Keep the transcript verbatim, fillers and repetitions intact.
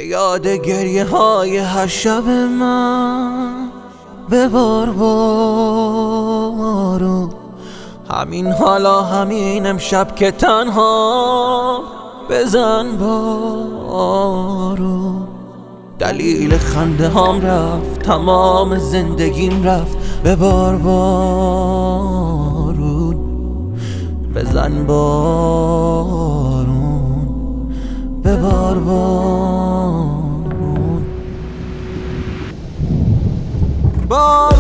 یاد گریه های هر شب من ببار بارون. همین حالا همین امشب که تنها بزن بارون. دلیل خنده هام رفت، تمام زندگیم رفت. ببار بارون، بزن بارون، ببار بارون. بار